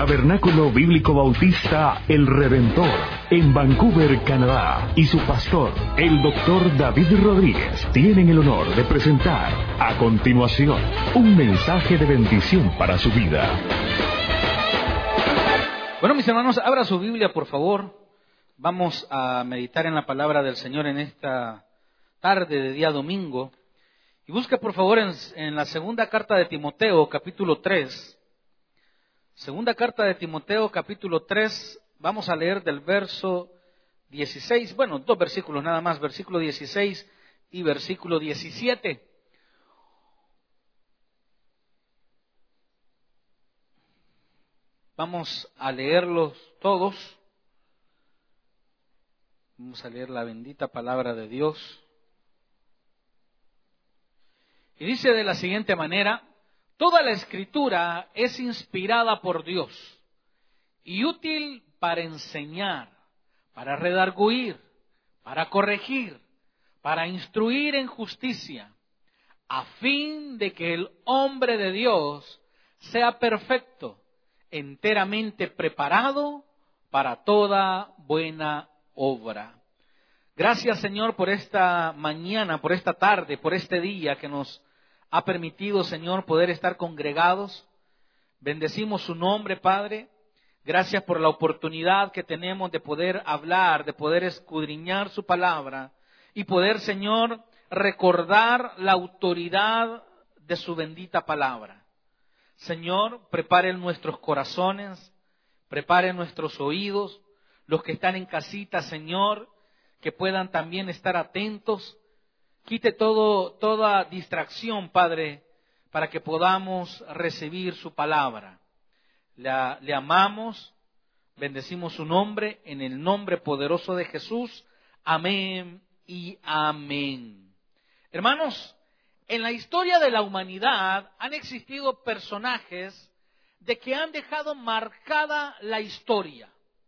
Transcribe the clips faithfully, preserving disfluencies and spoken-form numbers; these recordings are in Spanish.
Tabernáculo Bíblico Bautista El Redentor, en Vancouver, Canadá, y su pastor, el doctor David Rodríguez, tienen el honor de presentar a continuación un mensaje de bendición para su vida. Bueno, mis hermanos, abra su Biblia, por favor. Vamos a meditar en la palabra del Señor en esta tarde de día domingo. Y busca, por favor, en, en la segunda carta de Timoteo, capítulo tres. Segunda carta de Timoteo, capítulo tres. Vamos a leer del verso dieciséis. Bueno, dos versículos nada más, versículo dieciséis y versículo diecisiete. Vamos a leerlos todos. Vamos a leer la bendita palabra de Dios. Y dice de la siguiente manera: toda la Escritura es inspirada por Dios y útil para enseñar, para redarguir, para corregir, para instruir en justicia, a fin de que el hombre de Dios sea perfecto, enteramente preparado para toda buena obra. Gracias, Señor, por esta mañana, por esta tarde, por este día que nos ha permitido, Señor, poder estar congregados. Bendecimos su nombre, Padre. Gracias por la oportunidad que tenemos de poder hablar, de poder escudriñar su palabra y poder, Señor, recordar la autoridad de su bendita palabra. Señor, prepare nuestros corazones, prepare nuestros oídos, los que están en casita, Señor, que puedan también estar atentos. Quite todo, toda distracción, Padre, para que podamos recibir su palabra. Le, le amamos, bendecimos su nombre, en el nombre poderoso de Jesús. Amén y amén. Hermanos, en la historia de la humanidad han existido personajes de que han dejado marcada la historia.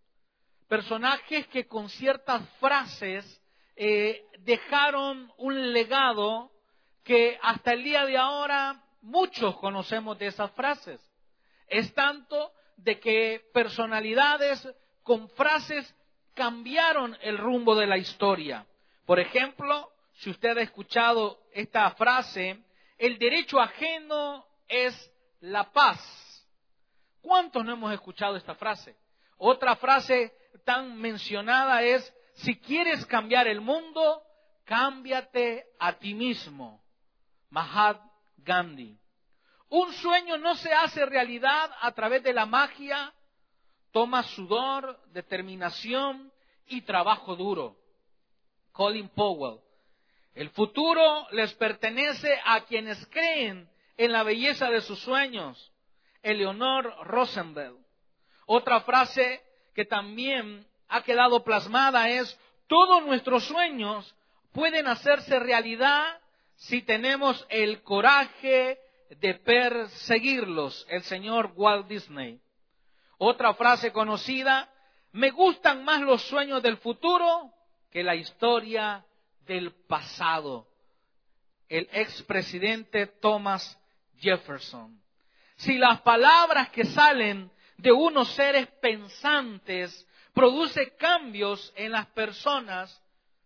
Personajes que con ciertas frases eh, dejaron un legado que hasta el día de ahora muchos conocemos de esas frases. Es tanto de que personalidades con frases cambiaron el rumbo de la historia. Por ejemplo, si usted ha escuchado esta frase: el derecho ajeno es la paz. ¿Cuántos no hemos escuchado esta frase? Otra frase tan mencionada es: si quieres cambiar el mundo, cámbiate a ti mismo. Mahatma Gandhi. Un sueño no se hace realidad a través de la magia, toma sudor, determinación y trabajo duro. Colin Powell. El futuro les pertenece a quienes creen en la belleza de sus sueños. Eleanor Roosevelt. Otra frase que también ha quedado plasmada es: todos nuestros sueños pueden hacerse realidad si tenemos el coraje de perseguirlos. El señor Walt Disney. Otra frase conocida: me gustan más los sueños del futuro que la historia del pasado. El expresidente Thomas Jefferson. Si las palabras que salen de unos seres pensantes produce cambios en las personas,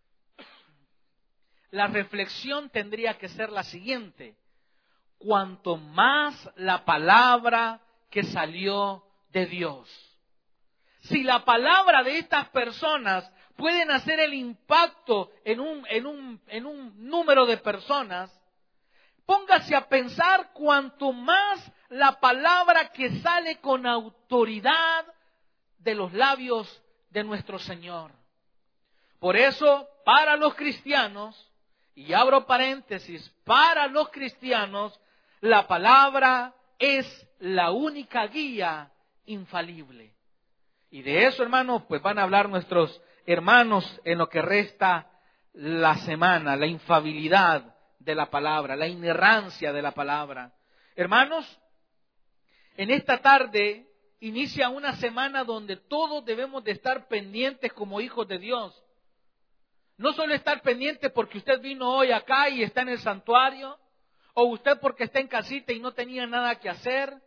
la reflexión tendría que ser la siguiente: cuanto más la palabra que salió de Dios. Si la palabra de estas personas pueden hacer el impacto en un, en un, en un número de personas, póngase a pensar cuanto más la palabra que sale con autoridad de los labios de nuestro Señor. Por eso, para los cristianos, y abro paréntesis, para los cristianos, la palabra es la única guía infalible. Y de eso, hermanos, pues van a hablar nuestros hermanos en lo que resta la semana, la infalibilidad de la palabra, la inerrancia de la palabra. Hermanos, en esta tarde inicia una semana donde todos debemos de estar pendientes como hijos de Dios. No solo estar pendientes porque usted vino hoy acá y está en el santuario, o usted porque está en casita y no tenía nada que hacer,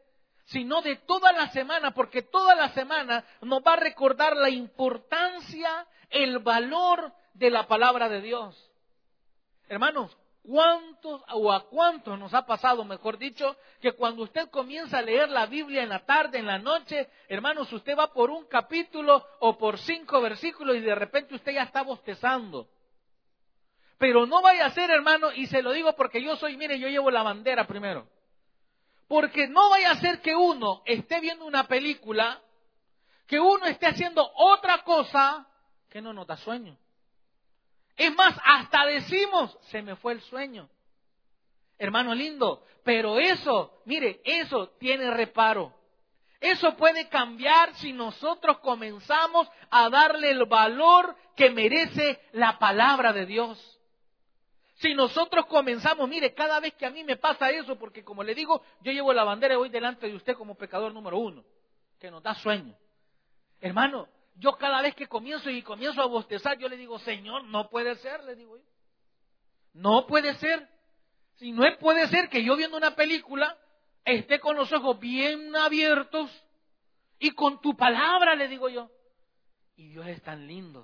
sino de toda la semana, porque toda la semana nos va a recordar la importancia, el valor de la palabra de Dios. Hermanos, ¿cuántos o a cuántos nos ha pasado, mejor dicho, que cuando usted comienza a leer la Biblia en la tarde, en la noche, hermanos, usted va por un capítulo o por cinco versículos y de repente usted ya está bostezando? Pero no vaya a ser, hermano, y se lo digo porque yo soy, mire, yo llevo la bandera primero. Porque no vaya a ser que uno esté viendo una película, que uno esté haciendo otra cosa que no nos da sueño. Es más, hasta decimos, se me fue el sueño. Hermano lindo, pero eso, mire, eso tiene reparo. Eso puede cambiar si nosotros comenzamos a darle el valor que merece la palabra de Dios. Si nosotros comenzamos, mire, cada vez que a mí me pasa eso, porque como le digo, yo llevo la bandera y voy delante de usted como pecador número uno, que nos da sueño. Hermano, yo cada vez que comienzo y comienzo a bostezar, yo le digo, Señor, no puede ser, le digo yo. No puede ser. Si no puede ser que yo viendo una película esté con los ojos bien abiertos y con tu palabra, le digo yo. Y Dios es tan lindo.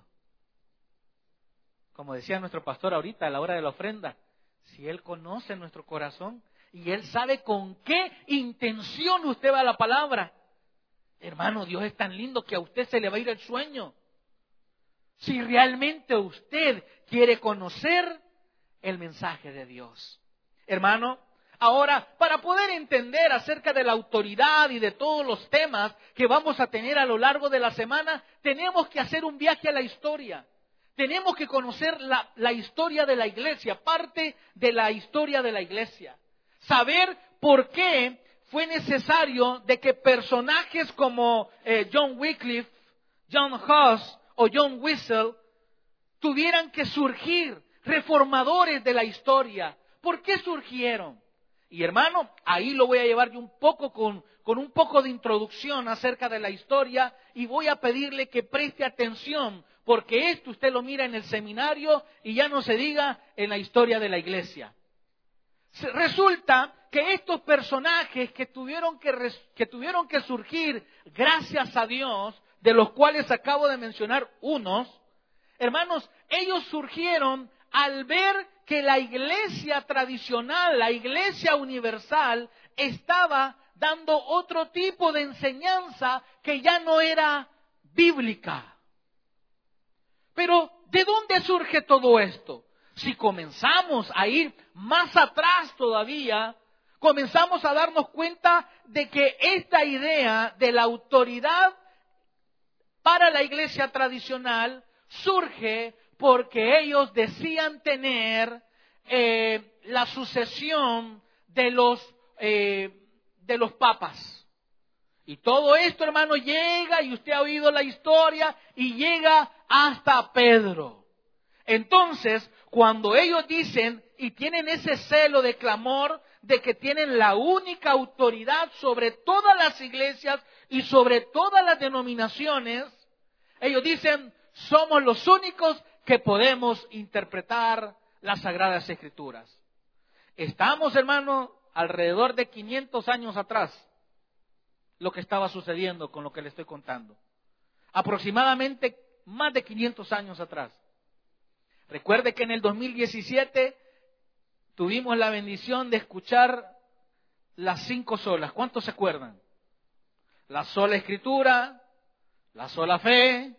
Como decía nuestro pastor ahorita a la hora de la ofrenda, si Él conoce nuestro corazón y Él sabe con qué intención usted va a la palabra. Hermano, Dios es tan lindo que a usted se le va a ir el sueño. Si realmente usted quiere conocer el mensaje de Dios. Hermano, ahora, para poder entender acerca de la autoridad y de todos los temas que vamos a tener a lo largo de la semana, tenemos que hacer un viaje a la historia. Tenemos que conocer la, la historia de la iglesia, parte de la historia de la iglesia. Saber por qué fue necesario de que personajes como eh, John Wycliffe, John Huss o John Wesley tuvieran que surgir, reformadores de la historia. ¿Por qué surgieron? Y hermano, ahí lo voy a llevar yo un poco con, con un poco de introducción acerca de la historia y voy a pedirle que preste atención, porque esto usted lo mira en el seminario y ya no se diga en la historia de la iglesia. Resulta que estos personajes que tuvieron que, que tuvieron que surgir gracias a Dios, de los cuales acabo de mencionar unos, hermanos, ellos surgieron al ver que la iglesia tradicional, la iglesia universal, estaba dando otro tipo de enseñanza que ya no era bíblica. Pero, ¿de dónde surge todo esto? Si comenzamos a ir más atrás todavía, comenzamos a darnos cuenta de que esta idea de la autoridad para la iglesia tradicional surge porque ellos decían tener eh, la sucesión de los, eh, de los papas. Y todo esto, hermano, llega, y usted ha oído la historia, y llega hasta Pedro. Entonces, cuando ellos dicen y tienen ese celo de clamor de que tienen la única autoridad sobre todas las iglesias y sobre todas las denominaciones, ellos dicen, somos los únicos que podemos interpretar las Sagradas Escrituras. Estamos, hermano, alrededor de quinientos años atrás, lo que estaba sucediendo con lo que le estoy contando. Aproximadamente más de quinientos años atrás. Recuerde que en el dos mil diecisiete tuvimos la bendición de escuchar las cinco solas. ¿Cuántos se acuerdan? La sola Escritura, la sola fe,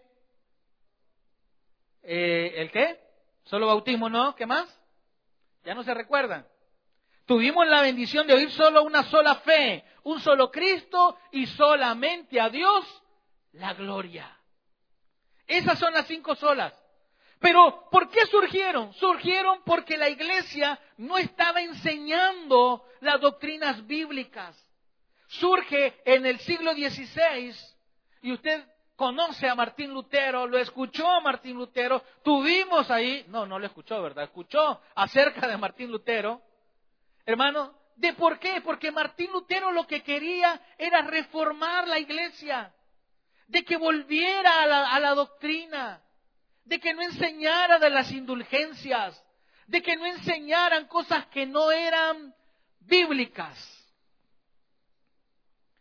eh, ¿el qué? Solo bautismo, ¿no? ¿Qué más? Ya no se recuerdan. Tuvimos la bendición de oír solo una sola fe, un solo Cristo y solamente a Dios la gloria. Esas son las cinco solas. Pero, ¿por qué surgieron? Surgieron porque la iglesia no estaba enseñando las doctrinas bíblicas. Surge en el siglo dieciséis, y usted conoce a Martín Lutero, lo escuchó a Martín Lutero, tuvimos ahí, no, no lo escuchó, ¿verdad? Escuchó acerca de Martín Lutero. Hermano, ¿de por qué? Porque Martín Lutero lo que quería era reformar la iglesia, de que volviera a la, a la doctrina, de que no enseñara de las indulgencias, de que no enseñaran cosas que no eran bíblicas.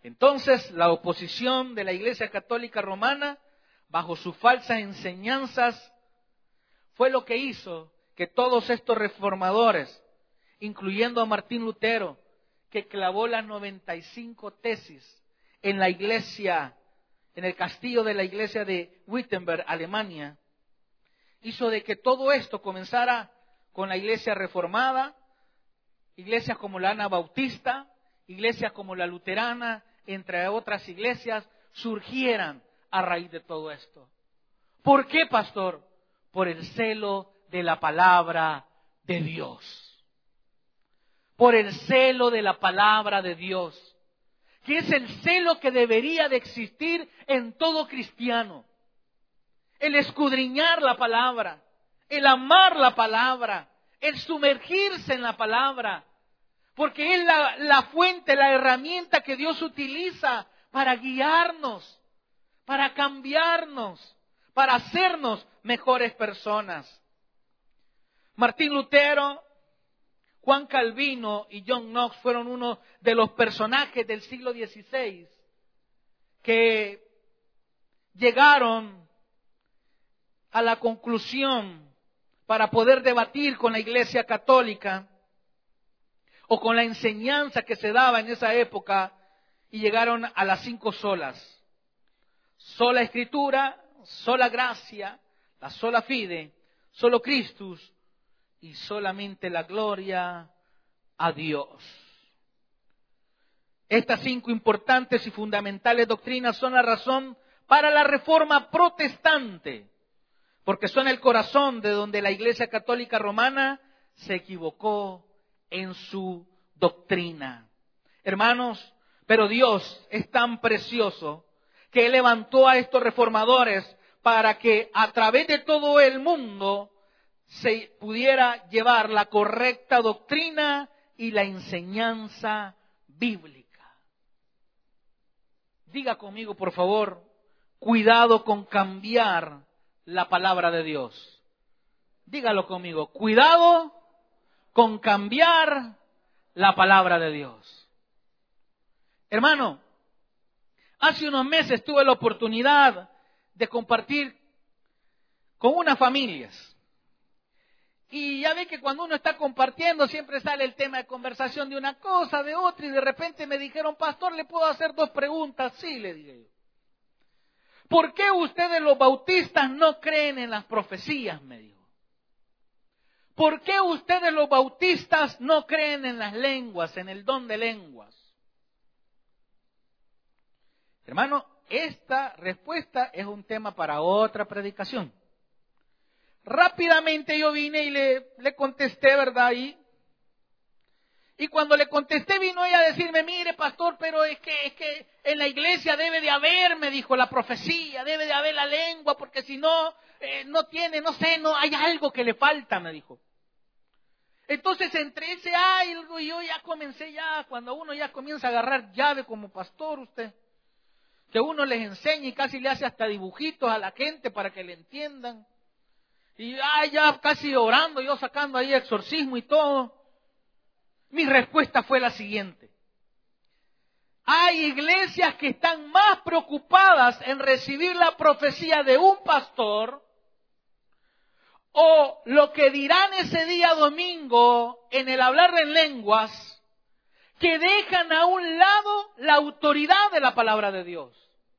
Entonces, la oposición de la Iglesia Católica Romana, bajo sus falsas enseñanzas, fue lo que hizo que todos estos reformadores, incluyendo a Martín Lutero, que clavó las noventa y cinco tesis en la iglesia, en el castillo de la iglesia de Wittenberg, Alemania, hizo de que todo esto comenzara con la iglesia reformada, iglesias como la Anabautista, iglesias como la luterana, entre otras iglesias, surgieran a raíz de todo esto. ¿Por qué, pastor? Por el celo de la palabra de Dios. Por el celo de la palabra de Dios, que es el celo que debería de existir en todo cristiano. El escudriñar la palabra, el amar la palabra, el sumergirse en la palabra, porque es la, la fuente, la herramienta que Dios utiliza para guiarnos, para cambiarnos, para hacernos mejores personas. Martín Lutero, Juan Calvino y John Knox fueron uno de los personajes del siglo dieciséis que llegaron a la conclusión para poder debatir con la Iglesia Católica o con la enseñanza que se daba en esa época, y llegaron a las cinco solas. Sola Escritura, sola gracia, la sola fide, solo Christus y solamente la gloria a Dios. Estas cinco importantes y fundamentales doctrinas son la razón para la Reforma protestante, porque son el corazón de donde la Iglesia Católica Romana se equivocó en su doctrina. Hermanos, pero Dios es tan precioso que Él levantó a estos reformadores para que a través de todo el mundo se pudiera llevar la correcta doctrina y la enseñanza bíblica. Diga conmigo, por favor, cuidado con cambiar la palabra de Dios. Dígalo conmigo, cuidado con cambiar la palabra de Dios. Hermano, hace unos meses tuve la oportunidad de compartir con unas familias. Y ya ve que cuando uno está compartiendo siempre sale el tema de conversación de una cosa, de otra, y de repente me dijeron, pastor, ¿le puedo hacer dos preguntas? Sí, le dije yo. ¿Por qué ustedes los bautistas no creen en las profecías? Me dijo. ¿Por qué ustedes los bautistas no creen en las lenguas, en el don de lenguas? Hermano, esta respuesta es un tema para otra predicación. Rápidamente yo vine y le, le contesté, ¿verdad? Y, y cuando le contesté vino ella a decirme, mire pastor, pero es que, es que en la iglesia debe de haber, me dijo, la profecía, debe de haber la lengua, porque si no, eh, no tiene, no sé, no hay algo que le falta, me dijo. Entonces entre ese algo y yo ya comencé ya, cuando uno ya comienza a agarrar llave como pastor usted, que uno les enseña y casi le hace hasta dibujitos a la gente para que le entiendan. Y ah, ya casi orando, yo sacando ahí exorcismo y todo. Mi respuesta fue la siguiente. Hay iglesias que están más preocupadas en recibir la profecía de un pastor o lo que dirán ese día domingo en el hablar en lenguas, que dejan a un lado la autoridad de la palabra de Dios.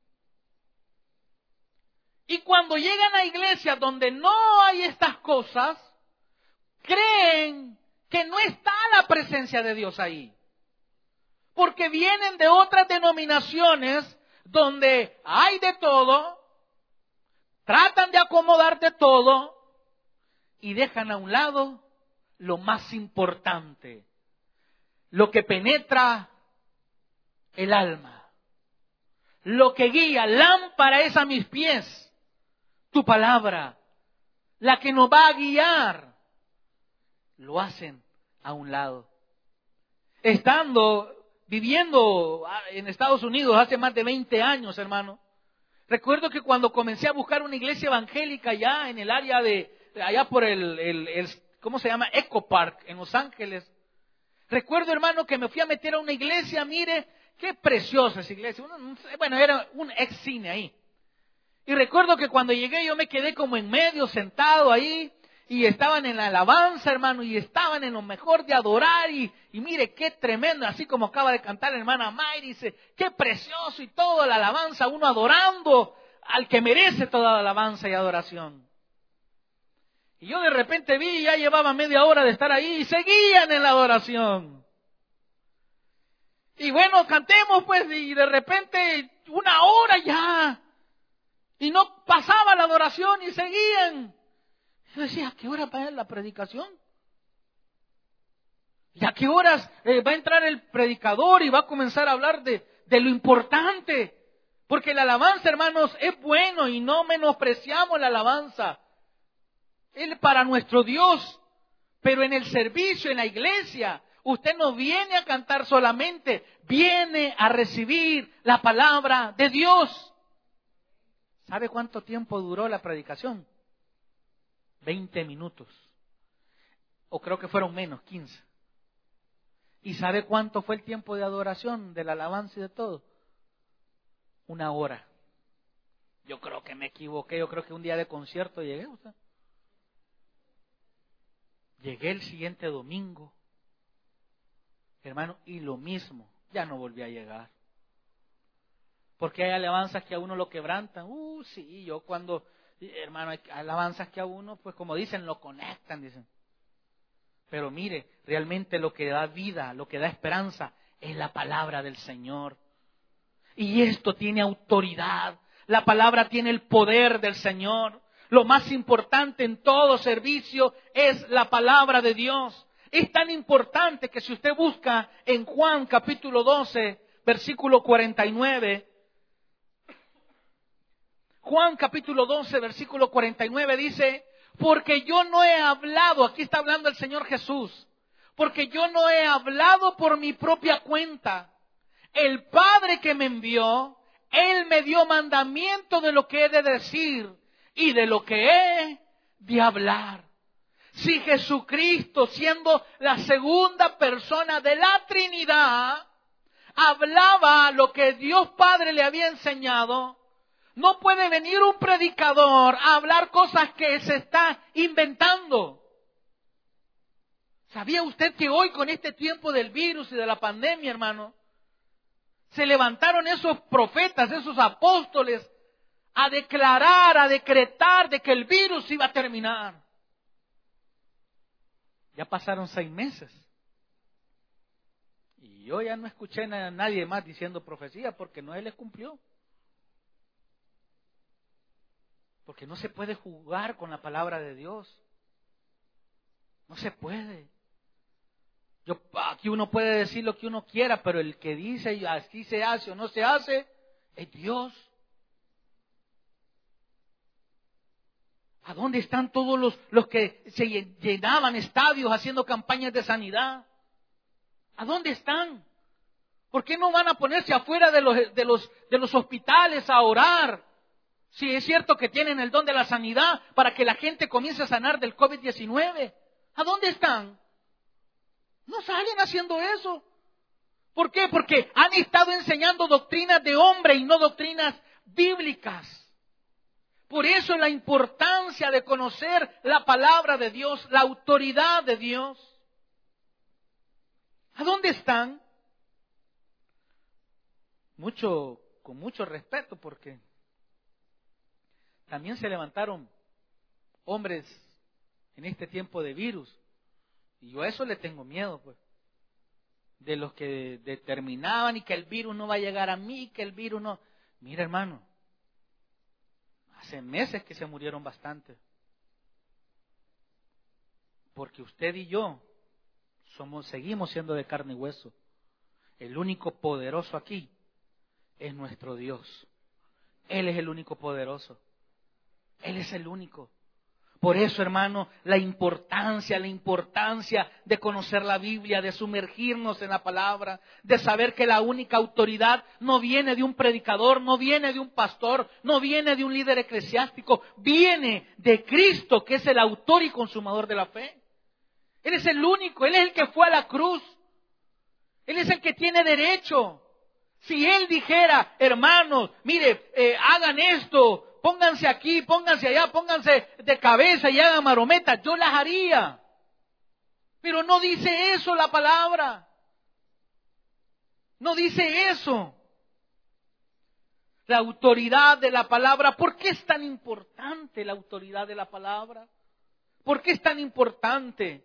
Y cuando llegan a iglesias donde no hay estas cosas, creen que no está la presencia de Dios ahí. Porque vienen de otras denominaciones donde hay de todo, tratan de acomodar de todo y dejan a un lado lo más importante, lo que penetra el alma, lo que guía, lámpara es a mis pies. Tu palabra, la que nos va a guiar, lo hacen a un lado. Estando, viviendo en Estados Unidos hace más de veinte años, hermano, recuerdo que cuando comencé a buscar una iglesia evangélica allá en el área de, allá por el, el, el ¿cómo se llama? Echo Park, en Los Ángeles. Recuerdo, hermano, que me fui a meter a una iglesia, mire, qué preciosa esa iglesia. Bueno, era un ex cine ahí. Y recuerdo que cuando llegué yo me quedé como en medio, sentado ahí, y estaban en la alabanza, hermano, y estaban en lo mejor de adorar, y, y mire qué tremendo, así como acaba de cantar la hermana Mayri, dice, qué precioso, y toda la alabanza, uno adorando al que merece toda la alabanza y adoración. Y yo de repente vi, ya llevaba media hora de estar ahí, y seguían en la adoración. Y bueno, cantemos pues, y de repente una hora ya, y no pasaba la adoración, y seguían. Yo decía, ¿a qué hora va a ir la predicación? ¿Y a qué horas eh, va a entrar el predicador y va a comenzar a hablar de, de lo importante? Porque la alabanza, hermanos, es bueno y no menospreciamos la alabanza. Es para nuestro Dios. Pero en el servicio, en la iglesia, usted no viene a cantar solamente, viene a recibir la palabra de Dios. ¿Sabe cuánto tiempo duró la predicación? veinte minutos. O creo que fueron menos, quince. ¿Y sabe cuánto fue el tiempo de adoración, de la alabanza y de todo? Una hora. Yo creo que me equivoqué, yo creo que un día de concierto llegué. O sea, llegué el siguiente domingo, hermano, y lo mismo, ya no volví a llegar. Porque hay alabanzas que a uno lo quebrantan. Uh, sí, yo cuando... Hermano, hay alabanzas que a uno, pues como dicen, lo conectan, dicen. Pero mire, realmente lo que da vida, lo que da esperanza, es la palabra del Señor. Y esto tiene autoridad. La palabra tiene el poder del Señor. Lo más importante en todo servicio es la palabra de Dios. Es tan importante que si usted busca en Juan capítulo doce, versículo cuarenta y nueve, Juan capítulo doce, versículo cuarenta y nueve dice, porque yo no he hablado, aquí está hablando el Señor Jesús, porque yo no he hablado por mi propia cuenta. El Padre que me envió, Él me dio mandamiento de lo que he de decir y de lo que he de hablar. Si Jesucristo, siendo la segunda persona de la Trinidad, hablaba lo que Dios Padre le había enseñado, no puede venir un predicador a hablar cosas que se está inventando. ¿Sabía usted que hoy con este tiempo del virus y de la pandemia, hermano, se levantaron esos profetas, esos apóstoles a declarar, a decretar de que el virus iba a terminar? Ya pasaron seis meses. Y yo ya no escuché a nadie más diciendo profecía porque no se les cumplió. Porque no se puede jugar con la palabra de Dios. No se puede. Yo, aquí uno puede decir lo que uno quiera, pero el que dice así se hace o no se hace, es Dios. ¿A dónde están todos los, los que se llenaban estadios haciendo campañas de sanidad? ¿A dónde están? ¿Por qué no van a ponerse afuera de los, de los, de los hospitales a orar? Si es cierto que tienen el don de la sanidad para que la gente comience a sanar del COVID diecinueve. ¿A dónde están? No salen haciendo eso. ¿Por qué? Porque han estado enseñando doctrinas de hombre y no doctrinas bíblicas. Por eso la importancia de conocer la palabra de Dios, la autoridad de Dios. ¿A dónde están? Mucho, con mucho respeto, porque también se levantaron hombres en este tiempo de virus. Y yo a eso le tengo miedo, pues. De los que determinaban y que el virus no va a llegar a mí, que el virus no... Mira, hermano, hace meses que se murieron bastante. Porque usted y yo somos, seguimos siendo de carne y hueso. El único poderoso aquí es nuestro Dios. Él es el único poderoso. Él es el único. Por eso, hermano, la importancia, la importancia de conocer la Biblia, de sumergirnos en la palabra, de saber que la única autoridad no viene de un predicador, no viene de un pastor, no viene de un líder eclesiástico, viene de Cristo, que es el autor y consumador de la fe. Él es el único, Él es el que fue a la cruz. Él es el que tiene derecho Si Él dijera, hermanos, mire, eh, hagan esto, pónganse aquí, pónganse allá, pónganse de cabeza y hagan marometas, yo las haría. Pero no dice eso la palabra. No dice eso. La autoridad de la palabra, ¿por qué es tan importante la autoridad de la palabra? ¿Por qué es tan importante?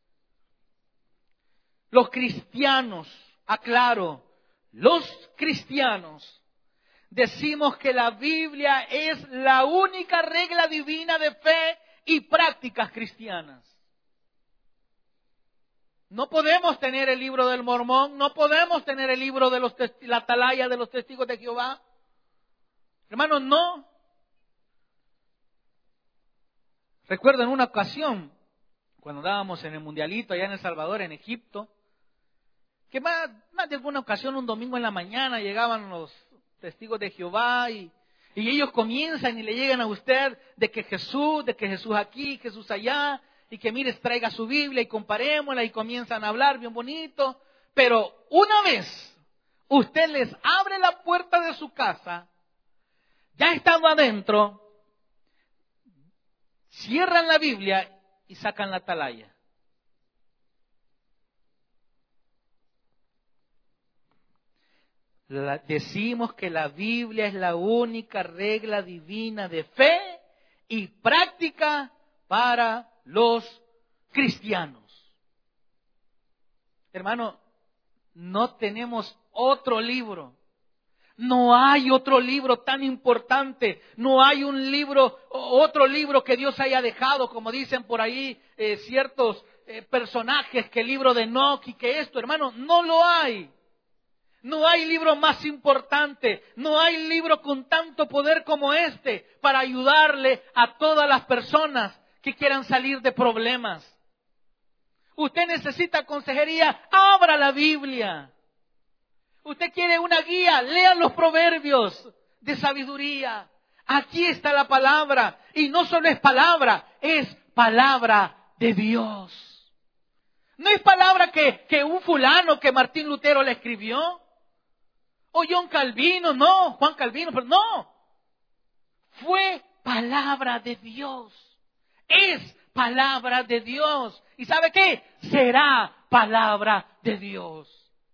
Los cristianos, aclaro, los cristianos decimos que la Biblia es la única regla divina de fe y prácticas cristianas. No podemos tener el libro del Mormón, no podemos tener el libro de los testi- la atalaya de los testigos de Jehová. Hermanos, no. Recuerdo en una ocasión, cuando estábamos en el mundialito allá en El Salvador, en Egipto, que más, más de alguna ocasión, un domingo en la mañana, llegaban los testigos de Jehová y, y ellos comienzan y le llegan a usted de que Jesús, de que Jesús aquí, Jesús allá, y que mire, traiga su Biblia y comparémosla y comienzan a hablar bien bonito. Pero una vez usted les abre la puerta de su casa, ya estando adentro, cierran la Biblia y sacan la atalaya. La, decimos que la Biblia es la única regla divina de fe y práctica para los cristianos. Hermano, no tenemos otro libro. No hay otro libro tan importante. No hay un libro, otro libro que Dios haya dejado, como dicen por ahí eh, ciertos eh, personajes, que el libro de Enoc y que esto, hermano, no lo hay. No hay libro más importante, no hay libro con tanto poder como este para ayudarle a todas las personas que quieran salir de problemas. Usted necesita consejería, abra la Biblia. Usted quiere una guía, lea los proverbios de sabiduría. Aquí está la palabra, y no solo es palabra, es palabra de Dios. No es palabra que, que un fulano, que Martín Lutero le escribió. O John Calvino, no, Juan Calvino, pero no. Fue palabra de Dios. Es palabra de Dios. ¿Y sabe qué? Será palabra de Dios.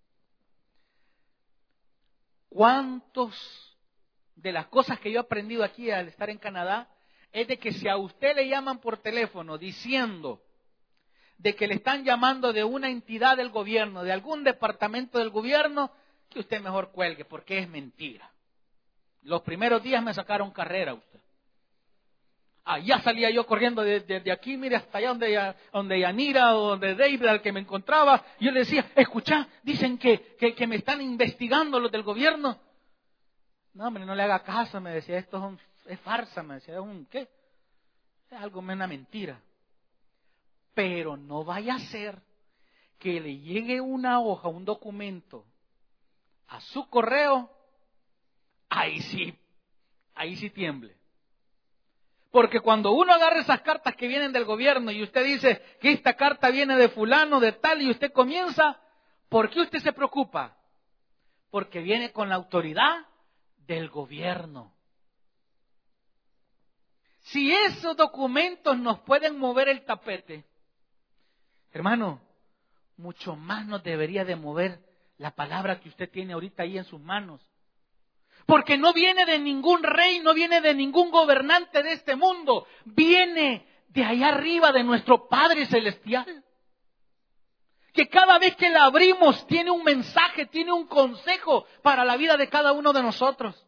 ¿Cuántos de las cosas que yo he aprendido aquí al estar en Canadá es de que si a usted le llaman por teléfono diciendo de que le están llamando de una entidad del gobierno, de algún departamento del gobierno, que usted mejor cuelgue, porque es mentira. Los primeros días me sacaron carrera usted. Allá salía yo corriendo desde de, de aquí, mire, hasta allá donde, donde Yanira o donde David, al que me encontraba. Yo le decía, escucha, dicen que, que, que me están investigando los del gobierno. No, hombre, no le haga caso, me decía, esto es, un, es farsa, me decía, es un, ¿qué? Es algo, una mentira. Pero no vaya a ser que le llegue una hoja, un documento, a su correo, ahí sí, ahí sí tiemble. Porque cuando uno agarra esas cartas que vienen del gobierno y usted dice que esta carta viene de fulano, de tal, y usted comienza, ¿por qué usted se preocupa? Porque viene con la autoridad del gobierno. Si esos documentos nos pueden mover el tapete, hermano, mucho más nos debería de mover la palabra que usted tiene ahorita ahí en sus manos. Porque no viene de ningún rey, no viene de ningún gobernante de este mundo. Viene de allá arriba, de nuestro Padre Celestial. Que cada vez que la abrimos tiene un mensaje, tiene un consejo para la vida de cada uno de nosotros.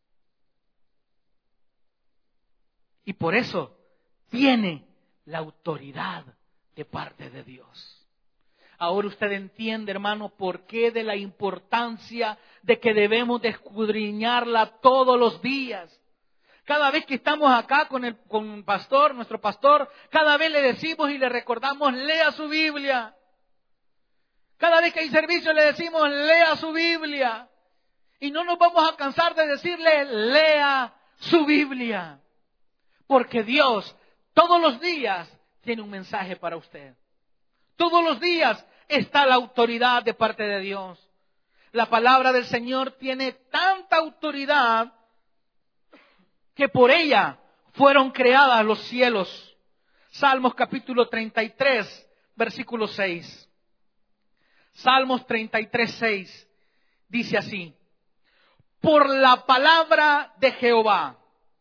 Y por eso tiene la autoridad de parte de Dios. Ahora usted entiende, hermano, por qué de la importancia de que debemos de escudriñarla todos los días. Cada vez que estamos acá con el con un pastor, nuestro pastor, cada vez le decimos y le recordamos, lea su Biblia. Cada vez que hay servicio le decimos, lea su Biblia. Y no nos vamos a cansar de decirle, lea su Biblia. Porque Dios todos los días tiene un mensaje para usted. Todos los días está la autoridad de parte de Dios. La palabra del Señor tiene tanta autoridad que por ella fueron creadas los cielos. Salmos capítulo treinta y tres, versículo seis. Salmos treinta y tres, seis. Dice así: por la palabra de Jehová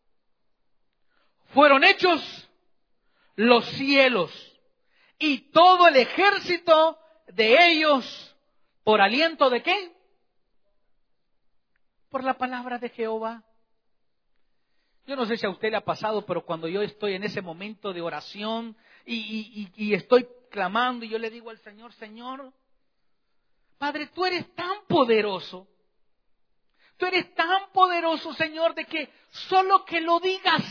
fueron hechos los cielos y todo el ejército de ellos, ¿por aliento de qué? Por la palabra de Jehová. Yo no sé si a usted le ha pasado, pero cuando yo estoy en ese momento de oración y, y, y, y estoy clamando y yo le digo al Señor: Señor, Padre, tú eres tan poderoso. Tú eres tan poderoso, Señor, de que solo que lo digas.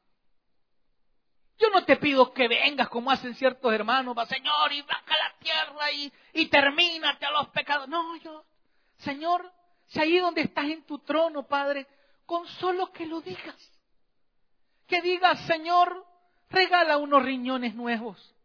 Yo no te pido que vengas como hacen ciertos hermanos, va, Señor, y baja la tierra y, y termínate a los pecados. No, yo, Señor, si ahí donde estás en tu trono, Padre, con solo que lo digas. Que digas: Señor, regala unos riñones nuevos.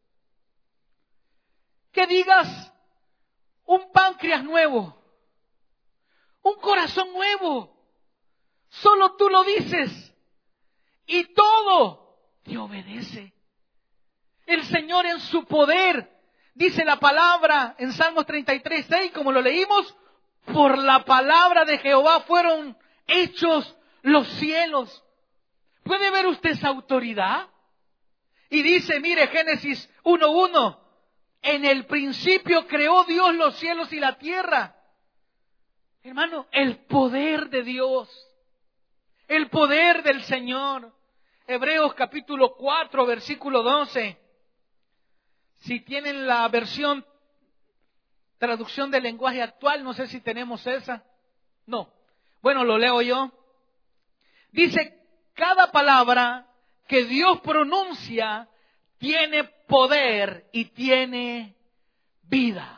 Que digas: un páncreas nuevo. Un corazón nuevo. Solo tú lo dices. Y todo te obedece. El Señor en su poder, dice la palabra en Salmos treinta y tres, seis, como lo leímos: por la palabra de Jehová fueron hechos los cielos. ¿Puede ver usted esa autoridad? Y dice, mire, Génesis uno uno, en el principio creó Dios los cielos y la tierra. Hermano, el poder de Dios, el poder del Señor. Hebreos capítulo cuatro, versículo doce. Si tienen la versión, traducción del lenguaje actual, no sé si tenemos esa. No. Bueno, lo leo yo. Dice: cada palabra que Dios pronuncia tiene poder y tiene vida.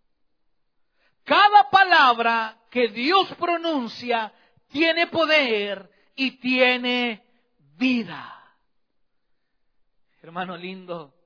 Cada palabra que Dios pronuncia tiene poder y tiene vida. Hermano lindo,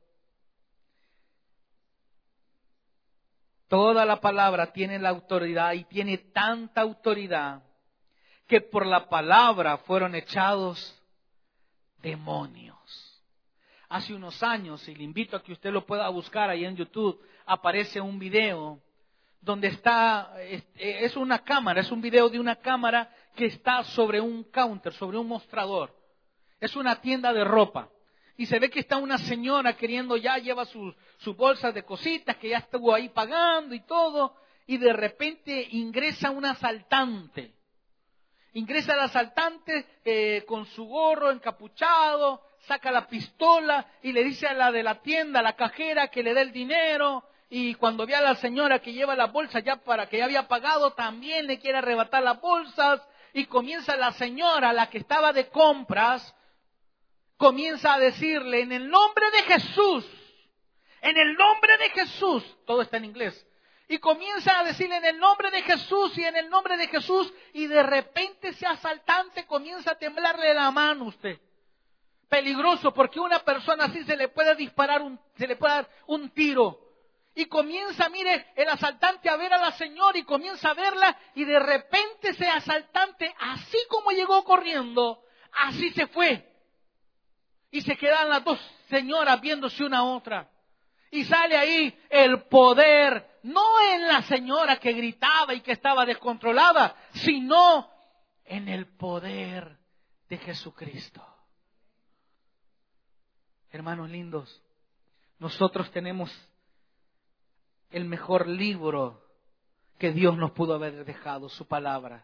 toda la palabra tiene la autoridad y tiene tanta autoridad que por la palabra fueron echados demonios. Hace unos años, y le invito a que usted lo pueda buscar ahí en YouTube, aparece un video donde está, es una cámara, es un video de una cámara que está sobre un counter, sobre un mostrador. Es una tienda de ropa. Y se ve que está una señora queriendo, ya lleva sus su bolsas de cositas, que ya estuvo ahí pagando y todo, y de repente ingresa un asaltante. Ingresa el asaltante eh, con su gorro encapuchado, saca la pistola y le dice a la de la tienda, a la cajera, que le dé el dinero. Y cuando ve a la señora que lleva las bolsas ya para que ya había pagado, también le quiere arrebatar las bolsas. Y comienza la señora, la que estaba de compras, comienza a decirle: en el nombre de Jesús, en el nombre de Jesús, todo está en inglés. Y comienza a decirle: en el nombre de Jesús y en el nombre de Jesús. Y de repente ese asaltante comienza a temblarle la mano a usted. Peligroso, porque a una persona así se le puede disparar, un, se le puede dar un tiro. Y comienza, mire, el asaltante a ver a la señora y comienza a verla. Y de repente ese asaltante, así como llegó corriendo, así se fue. Y se quedan las dos señoras viéndose una a otra. Y sale ahí el poder, no en la señora que gritaba y que estaba descontrolada, sino en el poder de Jesucristo. Hermanos lindos, nosotros tenemos el mejor libro que Dios nos pudo haber dejado, su palabra.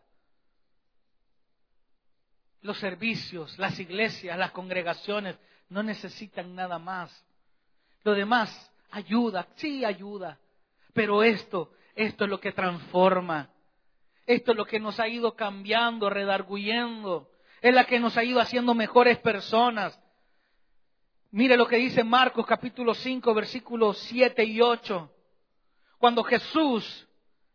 Los servicios, las iglesias, las congregaciones no necesitan nada más. Lo demás ayuda, sí ayuda, pero esto, esto es lo que transforma. Esto es lo que nos ha ido cambiando, redarguyendo. Es la que nos ha ido haciendo mejores personas. Mire lo que dice Marcos capítulo cinco, versículos siete y ocho. Cuando Jesús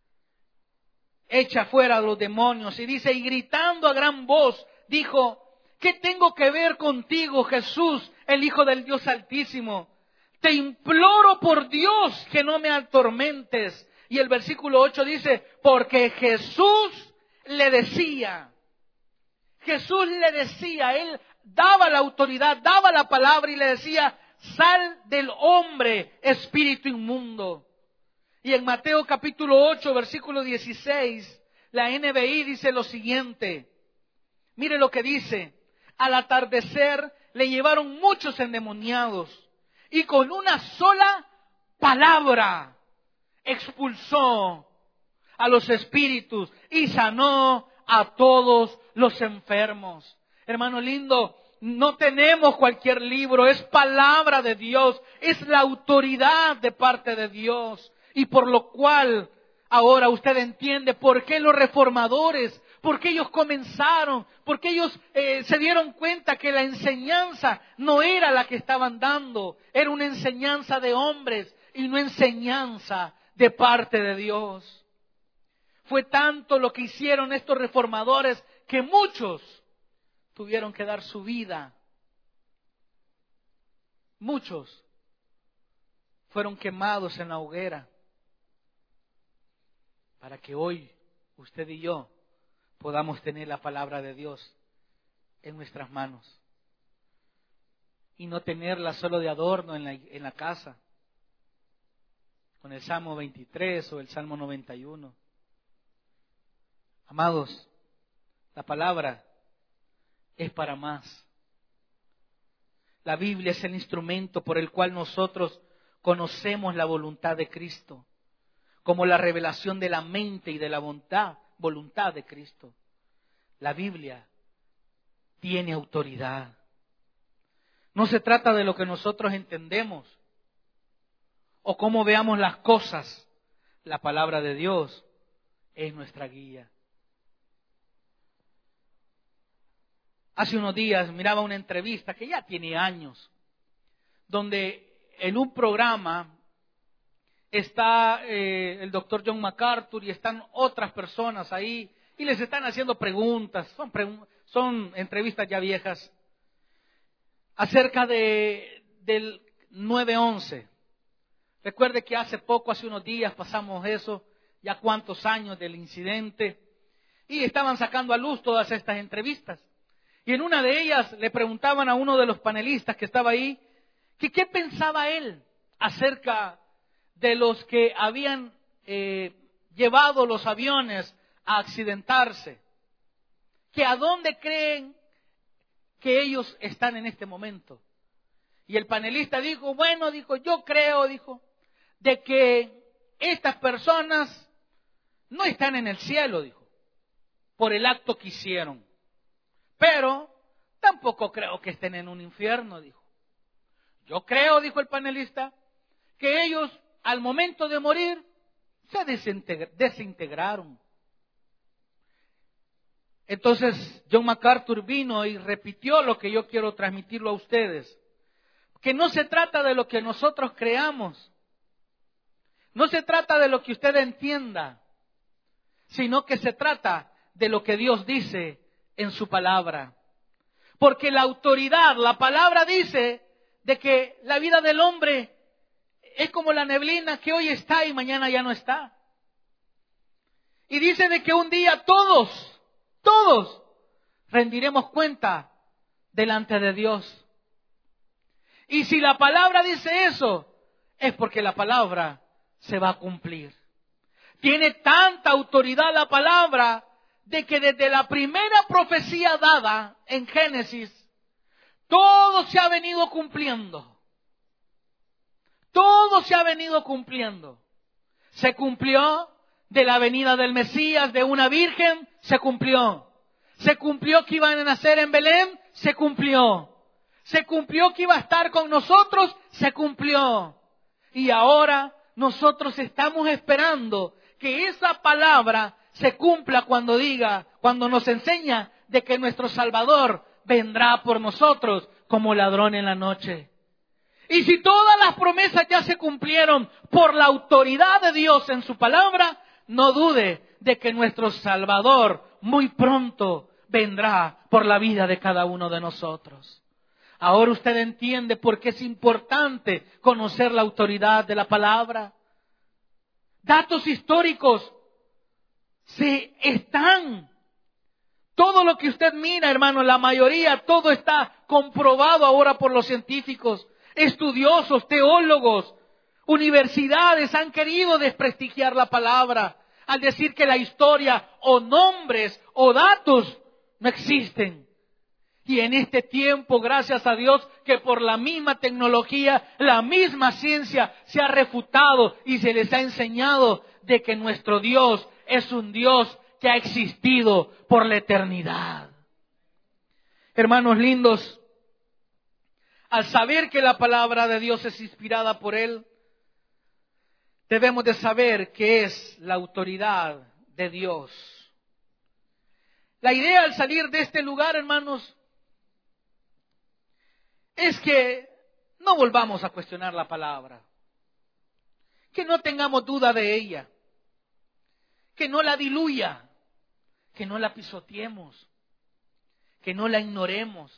echa fuera a los demonios y dice, y gritando a gran voz, dijo: ¿qué tengo que ver contigo, Jesús, el Hijo del Dios Altísimo? Te imploro por Dios que no me atormentes. Y el versículo ocho dice, porque Jesús le decía, Jesús le decía, Él daba la autoridad, daba la palabra y le decía, sal del hombre, espíritu inmundo. Y en Mateo capítulo ocho, versículo dieciséis, la N B I dice lo siguiente. Mire lo que dice. Al atardecer le llevaron muchos endemoniados y con una sola palabra expulsó a los espíritus y sanó a todos los enfermos. Hermano lindo, no tenemos cualquier libro, es palabra de Dios, es la autoridad de parte de Dios. Y por lo cual ahora usted entiende por qué los reformadores, por qué ellos comenzaron, por qué ellos eh, se dieron cuenta que la enseñanza no era la que estaban dando, era una enseñanza de hombres y no enseñanza de parte de Dios. Fue tanto lo que hicieron estos reformadores que muchos tuvieron que dar su vida. Muchos fueron quemados en la hoguera para que hoy usted y yo podamos tener la palabra de Dios en nuestras manos y no tenerla solo de adorno en la, en la casa con el Salmo veintitrés o el Salmo noventa y uno. Amados, la palabra es para más. La Biblia es el instrumento por el cual nosotros conocemos la voluntad de Cristo, como la revelación de la mente y de la voluntad, voluntad de Cristo. La Biblia tiene autoridad. No se trata de lo que nosotros entendemos o cómo veamos las cosas. La palabra de Dios es nuestra guía. Hace unos días miraba una entrevista que ya tiene años, donde en un programa está eh, el doctor John MacArthur y están otras personas ahí y les están haciendo preguntas, son, pregun- son entrevistas ya viejas, acerca de, del nueve once. Recuerde que hace poco, hace unos días pasamos eso, ya cuántos años del incidente, y estaban sacando a luz todas estas entrevistas. Y en una de ellas le preguntaban a uno de los panelistas que estaba ahí, que qué pensaba él acerca de los que habían eh, llevado los aviones a accidentarse, que a dónde creen que ellos están en este momento. Y el panelista dijo, bueno, dijo, yo creo, dijo, de que estas personas no están en el cielo, dijo, por el acto que hicieron. Pero tampoco creo que estén en un infierno, dijo. Yo creo, dijo el panelista, que ellos al momento de morir se desintegra- desintegraron. Entonces John MacArthur vino y repitió lo que yo quiero transmitirlo a ustedes. Que no se trata de lo que nosotros creamos, no se trata de lo que usted entienda, sino que se trata de lo que Dios dice en su palabra. Porque la autoridad, la palabra dice de que la vida del hombre es como la neblina que hoy está y mañana ya no está. Y dice de que un día todos, todos rendiremos cuenta delante de Dios. Y si la palabra dice eso, es porque la palabra se va a cumplir. Tiene tanta autoridad la palabra de que desde la primera profecía dada en Génesis, todo se ha venido cumpliendo. Todo se ha venido cumpliendo. Se cumplió de la venida del Mesías, de una virgen, se cumplió. Se cumplió que iban a nacer en Belén, se cumplió. Se cumplió que iba a estar con nosotros, se cumplió. Y ahora nosotros estamos esperando que esa palabra se cumpla cuando diga, cuando nos enseña de que nuestro Salvador vendrá por nosotros como ladrón en la noche. Y si todas las promesas ya se cumplieron por la autoridad de Dios en su palabra, no dude de que nuestro Salvador muy pronto vendrá por la vida de cada uno de nosotros. Ahora usted entiende por qué es importante conocer la autoridad de la palabra. datos históricos se están. Todo lo que usted mira, hermano, la mayoría, todo está comprobado ahora por los científicos, estudiosos, teólogos, universidades han querido desprestigiar la palabra al decir que la historia o nombres o datos no existen. Y en este tiempo, gracias a Dios, que por la misma tecnología, la misma ciencia se ha refutado y se les ha enseñado de que nuestro Dios es un Dios que ha existido por la eternidad. Hermanos lindos, al saber que la palabra de Dios es inspirada por Él, debemos de saber que es la autoridad de Dios. La idea al salir de este lugar, hermanos, es que no volvamos a cuestionar la palabra, que no tengamos duda de ella, que no la diluya, que no la pisoteemos, que no la ignoremos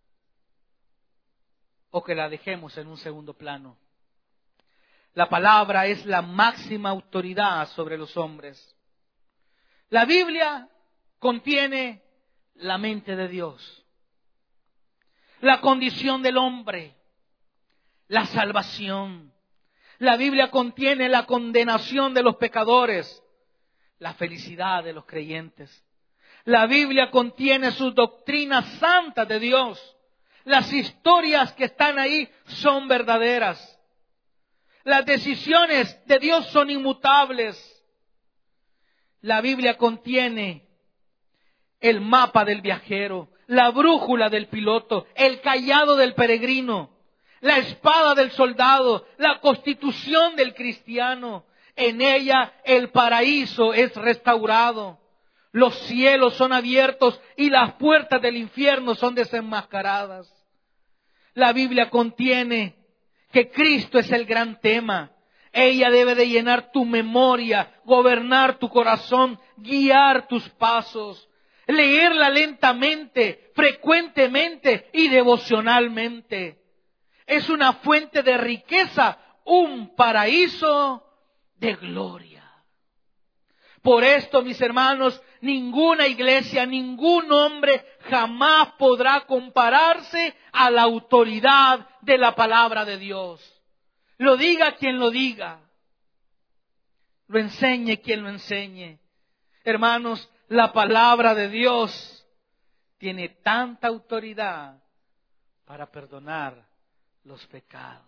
o que la dejemos en un segundo plano. La palabra es la máxima autoridad sobre los hombres. La Biblia contiene la mente de Dios, la condición del hombre, la salvación. La Biblia contiene la condenación de los pecadores, la felicidad de los creyentes. La Biblia contiene sus doctrinas santas de Dios. Las historias que están ahí son verdaderas. Las decisiones de Dios son inmutables. La Biblia contiene el mapa del viajero, la brújula del piloto, el cayado del peregrino, la espada del soldado, la constitución del cristiano. En ella el paraíso es restaurado, los cielos son abiertos y las puertas del infierno son desenmascaradas. La Biblia contiene que Cristo es el gran tema. Ella debe de llenar tu memoria, gobernar tu corazón, guiar tus pasos. Leerla lentamente, frecuentemente y devocionalmente. Es una fuente de riqueza, un paraíso de gloria. Por esto, mis hermanos, ninguna iglesia, ningún hombre jamás podrá compararse a la autoridad de la palabra de Dios. Lo diga quien lo diga, lo enseñe quien lo enseñe. Hermanos, la palabra de Dios tiene tanta autoridad para perdonar los pecados.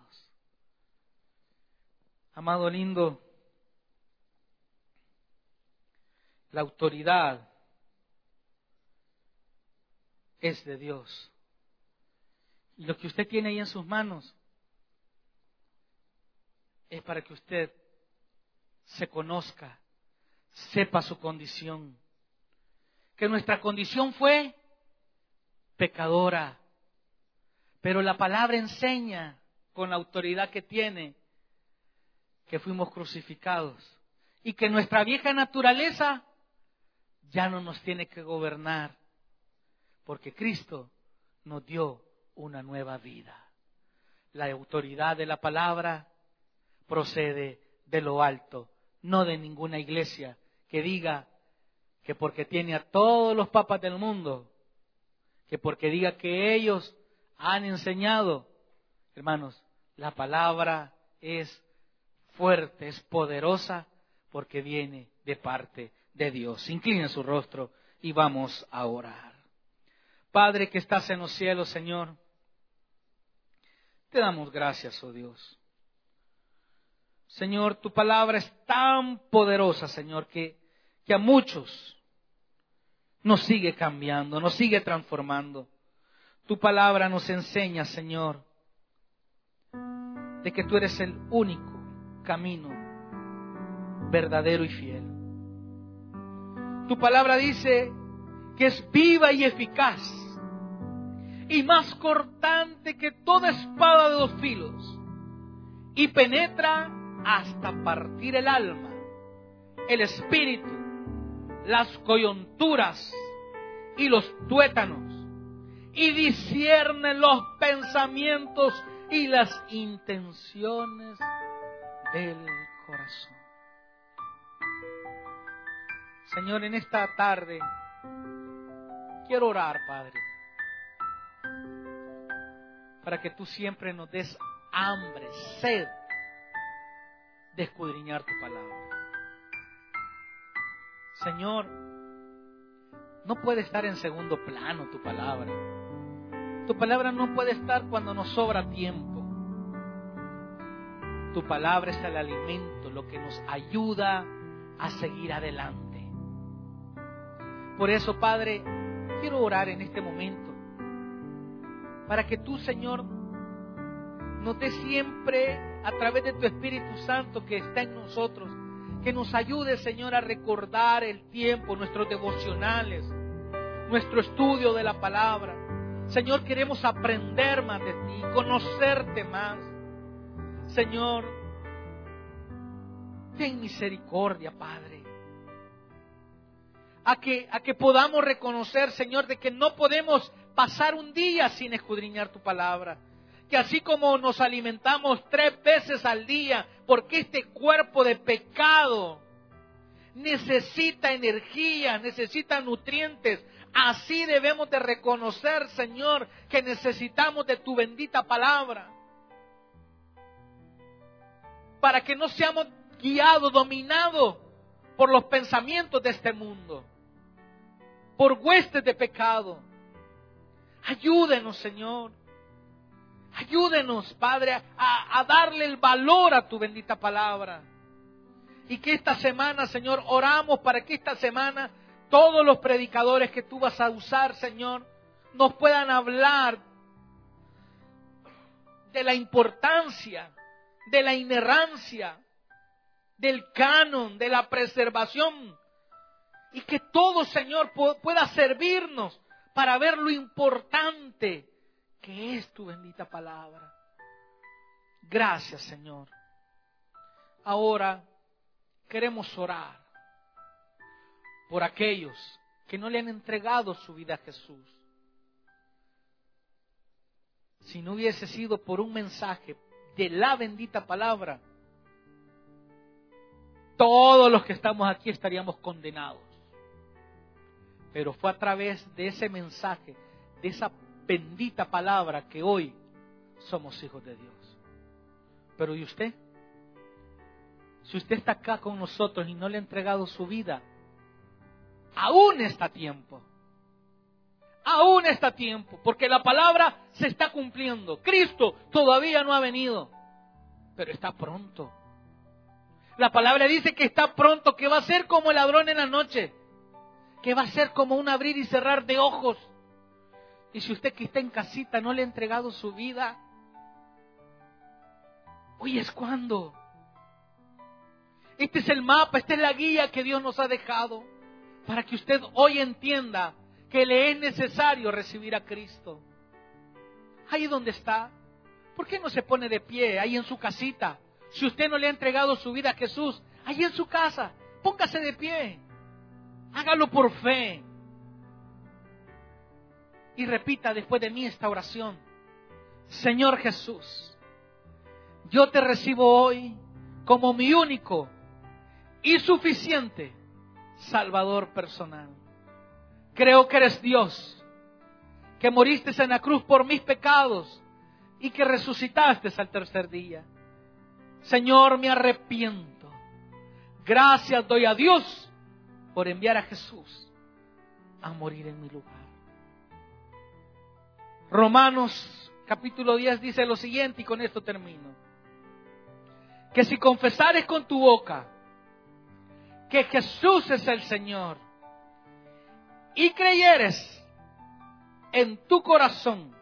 Amado lindo, la autoridad es de Dios. Y lo que usted tiene ahí en sus manos es para que usted se conozca, sepa su condición. Que nuestra condición fue pecadora, pero la palabra enseña con la autoridad que tiene que fuimos crucificados y que nuestra vieja naturaleza ya no nos tiene que gobernar, porque Cristo nos dio una nueva vida. La autoridad de la palabra procede de lo alto, no de ninguna iglesia que diga que porque tiene a todos los papas del mundo, que porque diga que ellos han enseñado. Hermanos, la palabra es fuerte, es poderosa, porque viene de parte de Dios. Incline su rostro y vamos a orar. Padre que estás en los cielos, Señor, te damos gracias, oh Dios. Señor, tu palabra es tan poderosa, Señor, que, que a muchos nos sigue cambiando, nos sigue transformando. Tu palabra nos enseña, Señor, de que tú eres el único camino verdadero y fiel. Tu palabra dice que es viva y eficaz y más cortante que toda espada de dos filos y penetra hasta partir el alma, el espíritu, las coyunturas y los tuétanos, y discierne los pensamientos y las intenciones del corazón. Señor, en esta tarde quiero orar, Padre, para que tú siempre nos des hambre, sed de escudriñar tu palabra. Señor, no puede estar en segundo plano tu palabra. Tu palabra no puede estar cuando nos sobra tiempo. Tu palabra es el alimento, lo que nos ayuda a seguir adelante. Por eso, Padre, quiero orar en este momento para que tú, Señor, nos dé siempre a través de tu Espíritu Santo que está en nosotros, que nos ayude, Señor, a recordar el tiempo, nuestros devocionales, nuestro estudio de la palabra. Señor, queremos aprender más de ti, conocerte más. Señor, ten misericordia, Padre. A que, a que podamos reconocer, Señor, de que no podemos pasar un día sin escudriñar tu palabra. Que así como nos alimentamos tres veces al día, porque este cuerpo de pecado necesita energía, necesita nutrientes, así debemos de reconocer, Señor, que necesitamos de tu bendita palabra. Para que no seamos guiados, dominados por los pensamientos de este mundo, por huestes de pecado. Ayúdenos, Señor. Ayúdenos, Padre, a, a darle el valor a tu bendita palabra. Y que esta semana, Señor, oramos para que esta semana todos los predicadores que tú vas a usar, Señor, nos puedan hablar de la importancia, de la inerrancia, del canon, de la preservación. Y que todo, Señor, pueda servirnos para ver lo importante que es tu bendita palabra. Gracias, Señor. Ahora queremos orar por aquellos que no le han entregado su vida a Jesús. Si no hubiese sido por un mensaje de la bendita palabra, todos los que estamos aquí estaríamos condenados. Pero fue a través de ese mensaje, de esa bendita palabra, que hoy somos hijos de Dios. Pero ¿y usted? Si usted está acá con nosotros y no le ha entregado su vida, aún está a tiempo. Aún está a tiempo, porque la palabra se está cumpliendo. Cristo todavía no ha venido, pero está pronto. La palabra dice que está pronto, que va a ser como el ladrón en la noche, que va a ser como un abrir y cerrar de ojos. Y si usted que está en casita no le ha entregado su vida, hoy es cuando. Este es el mapa, esta es la guía que Dios nos ha dejado para que usted hoy entienda que le es necesario recibir a Cristo. Ahí donde está, ¿por qué no se pone de pie ahí en su casita? Si usted no le ha entregado su vida a Jesús, ahí en su casa, póngase de pie. Hágalo por fe. Y repita después de mí esta oración. Señor Jesús, yo te recibo hoy como mi único y suficiente Salvador personal. Creo que eres Dios, que moriste en la cruz por mis pecados y que resucitaste al tercer día. Señor, me arrepiento. Gracias doy a Dios por enviar a Jesús a morir en mi lugar. Romanos capítulo diez dice lo siguiente, y con esto termino. Que si confesares con tu boca que Jesús es el Señor y creyeres en tu corazón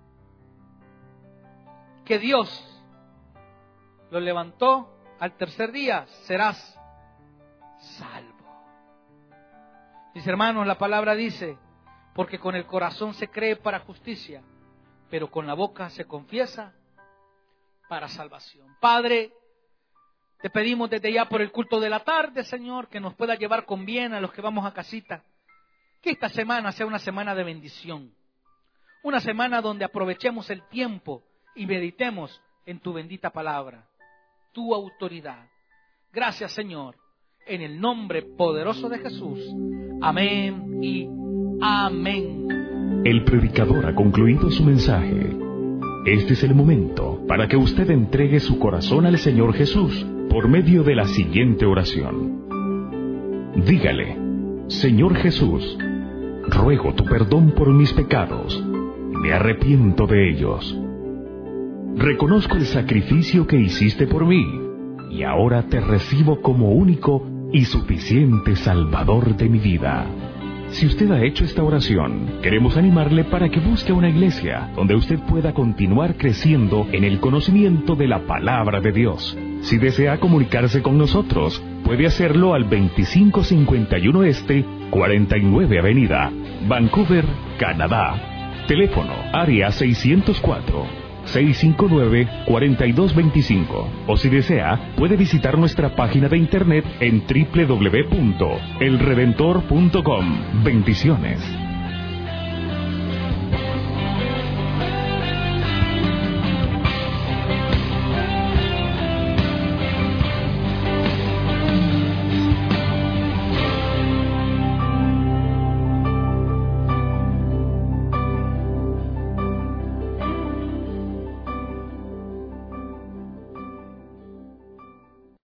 que Dios lo levantó al tercer día, serás salvo. Mis hermanos, la palabra dice, porque con el corazón se cree para justicia, pero con la boca se confiesa para salvación. Padre, te pedimos desde ya por el culto de la tarde, Señor, que nos pueda llevar con bien a los que vamos a casita. Que esta semana sea una semana de bendición. Una semana donde aprovechemos el tiempo y meditemos en tu bendita palabra, tu autoridad. Gracias, Señor. en el nombre poderoso de Jesús. Amén y amén. El predicador ha concluido su mensaje. Este es el momento para que usted entregue su corazón al Señor Jesús por medio de la siguiente oración. Dígale: Señor Jesús, ruego tu perdón por mis pecados. Me arrepiento de ellos. Reconozco el sacrificio que hiciste por mí y ahora te recibo como único y suficiente Salvador de mi vida. Si usted ha hecho esta oración, queremos animarle para que busque una iglesia donde usted pueda continuar creciendo en el conocimiento de la palabra de Dios. Si desea comunicarse con nosotros, puede hacerlo al veinticinco cincuenta y uno Este, cuarenta y nueve Avenida, Vancouver, Canadá. Teléfono área seiscientos cuatro, seiscientos cincuenta y nueve, cuarenta y dos veinticinco. O si desea, puede visitar nuestra página de internet en doble u doble u doble u punto el redentor punto com. Bendiciones.